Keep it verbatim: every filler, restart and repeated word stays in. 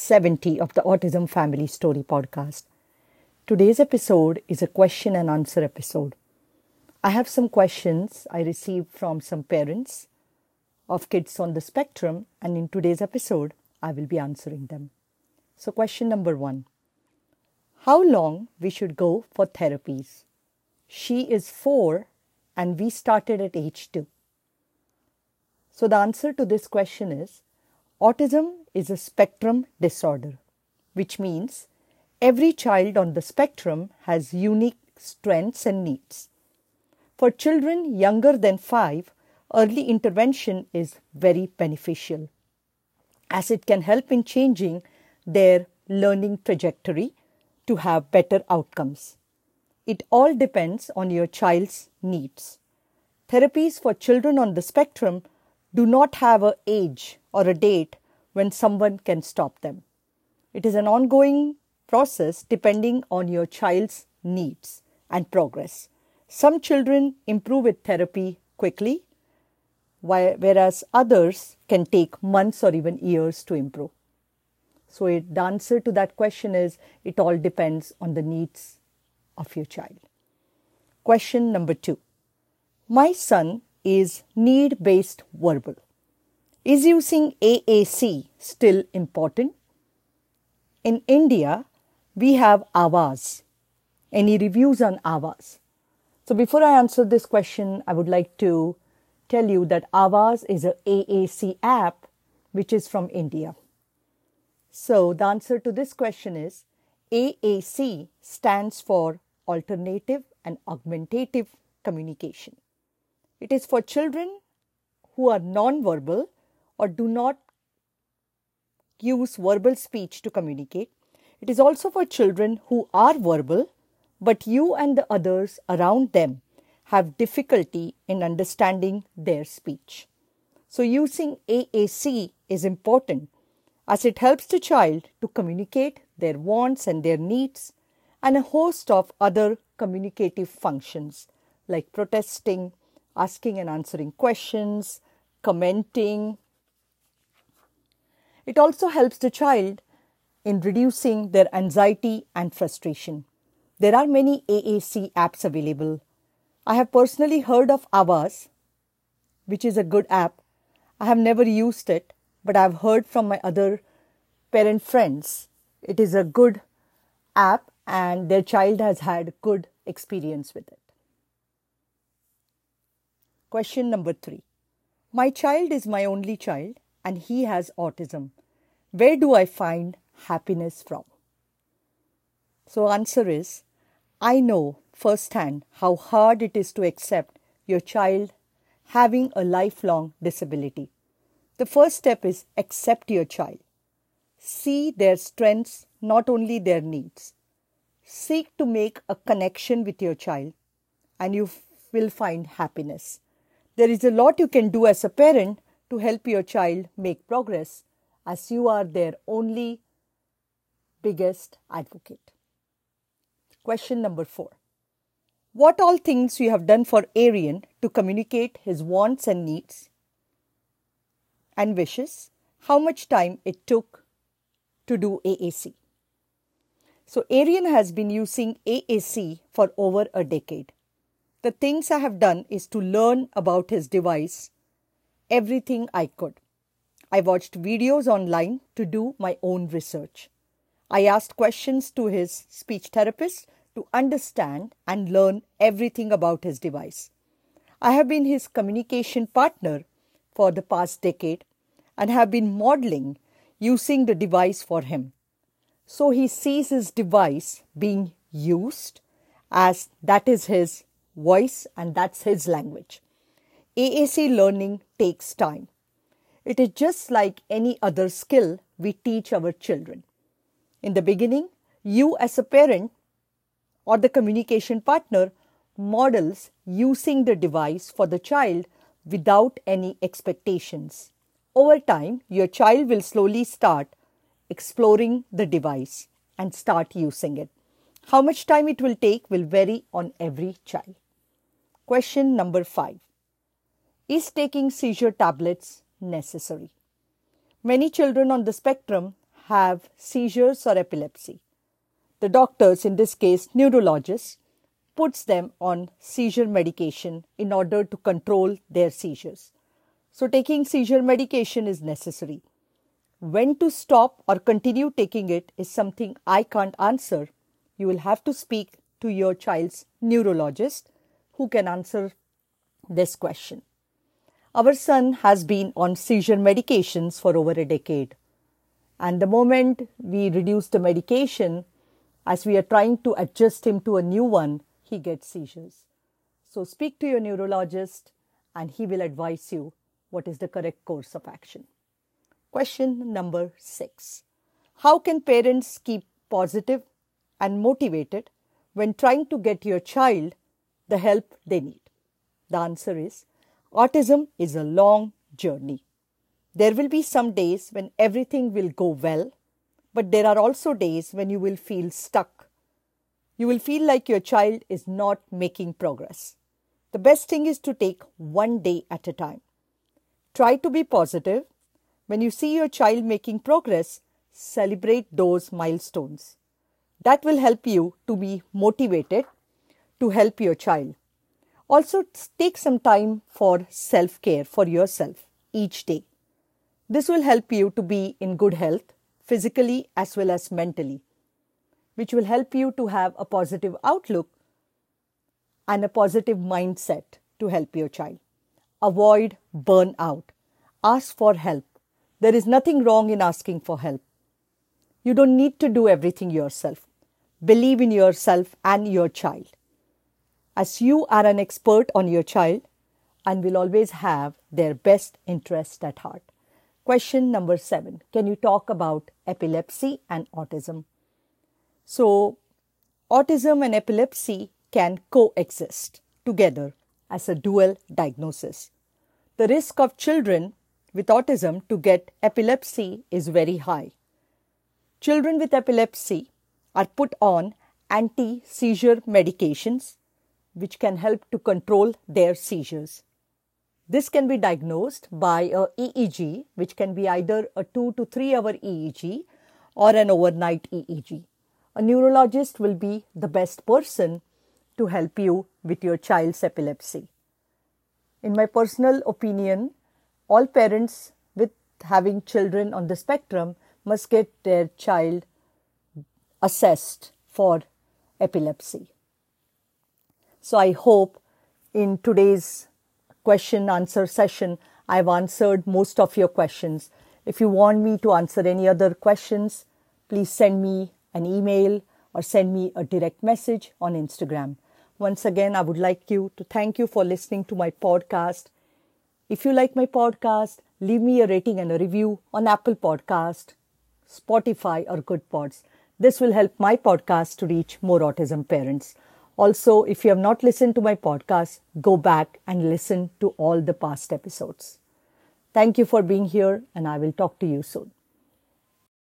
seventy of the Autism Family Story podcast. Today's episode is a question and answer episode. I have some questions I received from some parents of kids on the spectrum, and in today's episode, I will be answering them. So question number one. How long we should go for therapies? She is four and we started at age two. So the answer to this question is, autism is a spectrum disorder, which means every child on the spectrum has unique strengths and needs. For children younger than five, early intervention is very beneficial, as it can help in changing their learning trajectory to have better outcomes. It all depends on your child's needs. Therapies for children on the spectrum do not have an age or a date when someone can stop them. It is an ongoing process depending on your child's needs and progress. Some children improve with therapy quickly, whereas others can take months or even years to improve. So it, the answer to that question is, it all depends on the needs of your child. Question number two. My son is need-based verbal. Is using A A C still important? In India, we have Awaaz. Any reviews on Awaaz? So before I answer this question, I would like to tell you that Awaaz is a A A C app which is from India. So the answer to this question is, A A C stands for Alternative and Augmentative Communication. It is for children who are non-verbal or do not use verbal speech to communicate. It is also for children who are verbal, but you and the others around them have difficulty in understanding their speech. So using A A C is important, as it helps the child to communicate their wants and their needs, and a host of other communicative functions like protesting, asking and answering questions, commenting. It also helps the child in reducing their anxiety and frustration. There are many A A C apps available. I have personally heard of Awaaz, which is a good app. I have never used it, but I have heard from my other parent friends it is a good app and their child has had good experience with it. Question number three. My child is my only child and he has autism. Where do I find happiness from? So answer is, I know firsthand how hard it is to accept your child having a lifelong disability. The first step is accept your child. See their strengths, not only their needs. Seek to make a connection with your child and you will find happiness. There is a lot you can do as a parent to help your child make progress, as you are their only biggest advocate. Question number four. What all things you have done for Aryan to communicate his wants and needs and wishes? How much time it took to do A A C? So Aryan has been using A A C for over a decade. The things I have done is to learn about his device, everything I could. I watched videos online to do my own research. I asked questions to his speech therapist to understand and learn everything about his device. I have been his communication partner for the past decade and have been modeling using the device for him. So he sees his device being used, as that is his voice and that's his language. A A C learning takes time. It is just like any other skill we teach our children. In the beginning, you as a parent or the communication partner models using the device for the child without any expectations. Over time, your child will slowly start exploring the device and start using it. How much time it will take will vary on every child. Question number five. Is taking seizure tablets necessary? Many children on the spectrum have seizures or epilepsy. The doctors, in this case neurologists, puts them on seizure medication in order to control their seizures. So taking seizure medication is necessary. When to stop or continue taking it is something I can't answer. You will have to speak to your child's neurologist who can answer this question. Our son has been on seizure medications for over a decade. And the moment we reduce the medication, as we are trying to adjust him to a new one, he gets seizures. So speak to your neurologist and he will advise you what is the correct course of action. Question number six. How can parents keep positive and motivated when trying to get your child the help they need? The answer is, autism is a long journey. There will be some days when everything will go well, but there are also days when you will feel stuck. You will feel like your child is not making progress. The best thing is to take one day at a time. Try to be positive. When you see your child making progress, celebrate those milestones. That will help you to be motivated to help your child. Also, take some time for self-care for yourself each day. This will help you to be in good health, physically as well as mentally, which will help you to have a positive outlook and a positive mindset to help your child. Avoid burnout. Ask for help. There is nothing wrong in asking for help. You don't need to do everything yourself. Believe in yourself and your child, as you are an expert on your child and will always have their best interest at heart. Question number seven. Can you talk about epilepsy and autism? So, autism and epilepsy can coexist together as a dual diagnosis. The risk of children with autism to get epilepsy is very high. Children with epilepsy are put on anti-seizure medications which can help to control their seizures. This can be diagnosed by a E E G, which can be either a two to three hour E E G or an overnight E E G. A neurologist will be the best person to help you with your child's epilepsy. In my personal opinion, all parents with having children on the spectrum must get their child assessed for epilepsy. So I hope in today's question answer session, I've answered most of your questions. If you want me to answer any other questions, please send me an email or send me a direct message on Instagram. Once again, I would like you to thank you for listening to my podcast. If you like my podcast, leave me a rating and a review on Apple Podcast, Spotify or Good Pods. This will help my podcast to reach more autism parents. Also, if you have not listened to my podcast, go back and listen to all the past episodes. Thank you for being here, and I will talk to you soon.